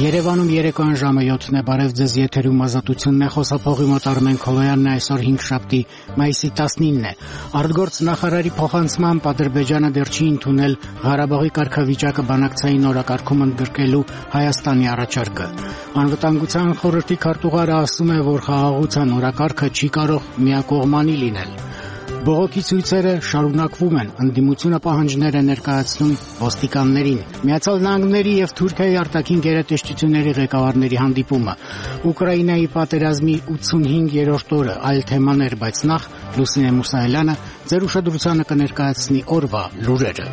Երևանում երեկոյան ժամը 7-ն է, բարև ձեզ, եթերում ազատությունն է, խոսափողի մոտ Արմեն Քոլոյանն է, այսօր 5-շաբթի մայիսի 19-ն է։ Արտգործ նախարարի փոխանցմամբ Ադրբեջանը դեռ չի ընդունել Ղարաբաղի կարգավիճակը բանակցային օրակարգում ընդգրկելու Հայաստանի առաջարկը։ Անվտանգության խորհրդի քարտուղարը ասում է, որ խաղաղության օրակարգը չի կարող միակողմանի լինել։ Բողոքի ցույցերը շարունակվում են, ընդդիմությունը պահանջներ է ներկայացնում ոստիկաններին։ Միացյալ Նահանգների եւ Թուրքիայի արտաքին գերատեսչությունների ղեկավարների հանդիպումը, Ուկրաինայի պատերազմի 85-րդ օրը, այլ թեմաներ, բայց նախ Լուսինե Մուսայելյանը ձեր ուշադրությանը կներկայացնի օրվա լուրերը։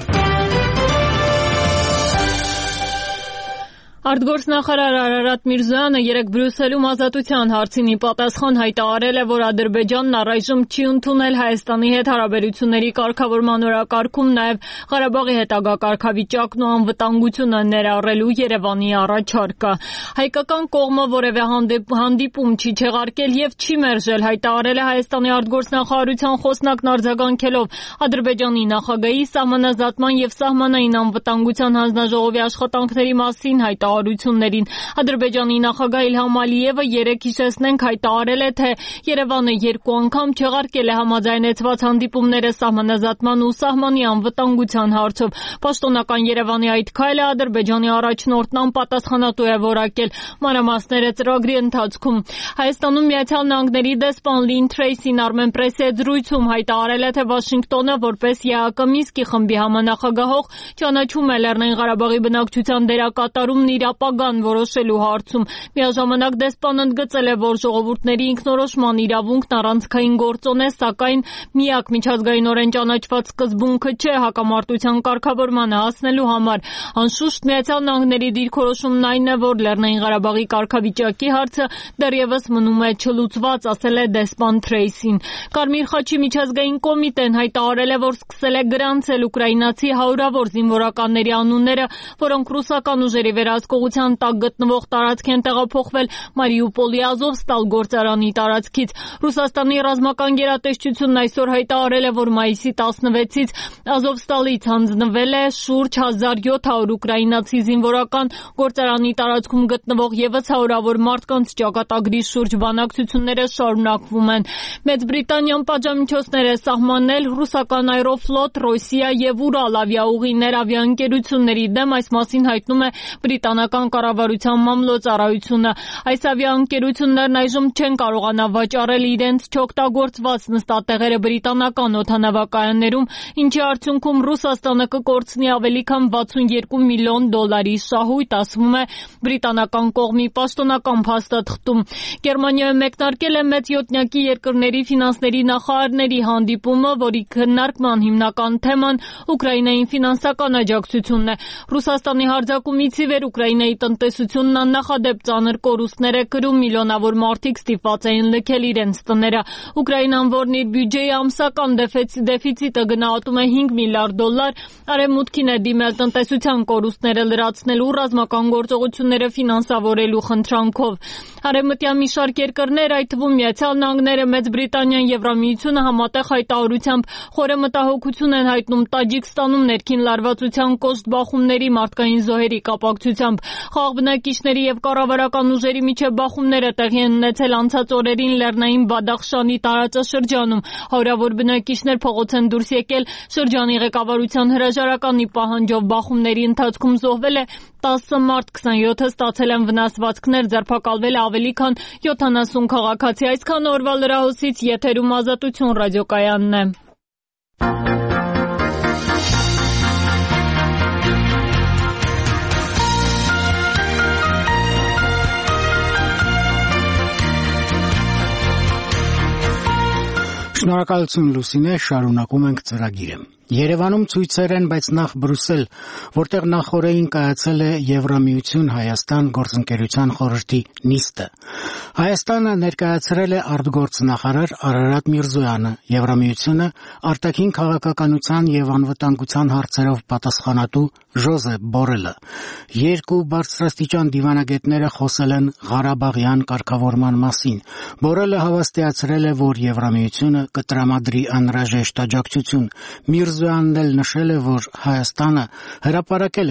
Արտգործնախարար Արարատ Միրզոյանը երեկ Բրյուսելում ազատության հարցին պատասխան հայտարարել է, որ Ադրբեջանն առայժմ չի ընդունել Հայաստանի հետ հարաբերությունների կարգավորման օրակարգում նաև Ղարաբաղի հետագա կարգավիճակն ու անվտանգությունը ներառելու Երևանի առաջարկը։ Հայկական կողմը որևէ հանդիպում չի չեղարկել եւ չի մերժել, հայտարարել է Հայաստանի արտգործնախարարության խոսնակն արձագանքելով Ադրբեջանի նախագահի սահմանազատման եւ սահմանային անվտանգության հանձնաժողովի աշխատանքների մասին հայտարարություններին։ Ադրբեջանի նախագահ Իլհամ Ալիևը երեկ հիշեցնենք հայտարարել է, թե Երևանը 2 անգամ չեղարկել է համաձայնեցված հանդիպումները սահմանազատման ու սահմանի անվտանգության հարցով։ Պաշտոնական Երևանի այդ քայլը Ադրբեջանի առաջնորդն անպատասխանատու է որակել մանրամասները ծրագրի ընթացքում։ Հայաստանում Միացյալ Նահանգների դեսպան Լին Թրեյսին Armenpress-ի հետ զրույցում հայտարարել է, թե Վաշինգտոնը որպես ԵԱԿ Մինսկի խմբի համանախագահող ճանաչում է Լեռնային Ղարաբաղի բնակչության դերակատարումն իր ապագան որոշելու հարցում։ Միաժամանակ դեսպանը ընդգծել է, որ ժողովուրդների ինքնորոշման իրավունքն առանցքային գործոն է, սակայն միակ միջազգայինորեն ճանաչված սկզբունքը չէ հակամարտության կարգավորմանը հասնելու համար։ Անշուշտ Միացյալ Նահանգների դիրքորոշումն այն է, որ Լեռնային Ղարաբաղի կարգավիճակի հարցը դեռևս մնում է չլուծված, ասել է դեսպան Թրեյսին։ Կարմիր խաչի միջազգային կոմիտեն հայտարարել է, որ սկսել է գրանցել ուկրաինացի հարյուրավոր զինվորականների անունները, որոնք ռուսական ուժերի վերահսկողության տակ գտնվող տարածք են տեղափոխվել Մարիուպոլի Ազովստալ գործարանի տարածքից։ Ռուսաստանի ռազմական գերատեսչությունն այսօր հայտարարել է, որ մայիսի 16-ից Ազովստալից հանձնվել է շուրջ 1700 ուկրաինացի զինվորական, գործարանի տարածքում գտնվող ևս հարյուրավոր մարդկանց ճակատագրի շուրջ բանակցությունները շարունակվում են։ Մեծ Բրիտանիան պատժամիջոցներ է սահմանել ռուսական Aeroflot, Ռոսիա եւ Ural ավիաուղիներ ավիաընկերությունների դեմ, այս մասին հայտնում է բրիտանական կառավարության մամլոյցարայությունը։ Այս ավիաընկերություններն այժմ չեն կարողանա վաճառել իրենց չօգտագործված նստատեղերը բրիտանական օդանավակայաններում, ինչի արդյունքում Ռուսաստանը կկորցնի ավելի քան $62 միլիոն շահույթ, ասվում է բրիտանական կողմի պաշտոնական փաստաթղթում։ Գերմանիայում մեկնարկել է մեծ յոթնյակի երկրների ֆինանսների նախարարների հանդիպումը, որի քննարկման հիմնական թեման Ուկրաինային ֆինանսական աջակցությունն է։ Ռուսաստանի հարձակումից ի վեր Ուկրաինայի տնտեսությունն աննախադեպ ծանր կորուստներ է կրում, միլիոնավոր մարդիկ ստիպված էին լքել իրենց տները։ Ուկրաինան, որն իր բյուջեի ամսական դեֆիցիտը գնահատում է $5 միլիարդ, արևմուտքին է դիմել տնտեսության կորուստները լրացնելու, ռազմական գործողությունները ֆինանսավորելու խնդրանքով։ Արևմտյան մի շարք երկրներ, այդ թվում Միացյալ Նահանգները, Մեծ Բրիտանիան, Եվրամիությունը համատեղ հայտարարությամբ խորը մտահոգություն են հայտնում Տաջիկստանում ներքին լարվածության կոշտ բախումների, մարդկային զոհերի կապակցությամբ։ Խաղաղ բնակիչների եւ կառավարական ուժերի միջև բախումները տեղի են ունեցել անցած օրերին Լեռնային Բադախշանի տարածաշրջանում։ Հարյուրավոր բնակիչներ փողոց են դուրս եկել շրջանի ղեկավարության հրաժարականի պահանջով։ Բախումների ընթացքում զոհվել է 10 մարդ, 27-ը ստացել են վնասվածքներ, ձերբակալվել է ավելի քան 70 քաղաքացի։ Այսքան օրվա լրահոսից, եթերում Ազատություն ռադիոկայանն է։ Շնորհակալություն Լուսինե, շարունակում ենք ծրագիրը։ Երևանում ցույցեր են, բայց նախ Բրյուսել, որտեղ նախօրեին կայացել է Եվրամիություն Հայաստան գործընկերության խորհրդի նիստը։ Հայաստանը ներկայացրել է արտգործնախարար Արարատ Միրզոյանը, Եվրամիությունը արտաքին քաղաքականության եւ անվտանգության հարցերով պատասխանատու Ժոզեփ Բորելը։ Երկու բարձրաստիճան դիվանագետները խոսել են Ղարաբաղյան կարգավորման մասին։ Բորելը հավաստիացրել է, որ Եվրամիությունը կտրամադրի անհրաժեշտ աջակցություն։ Միրզոյանն էլ նշել է, որ Հայաստանը հրապարակել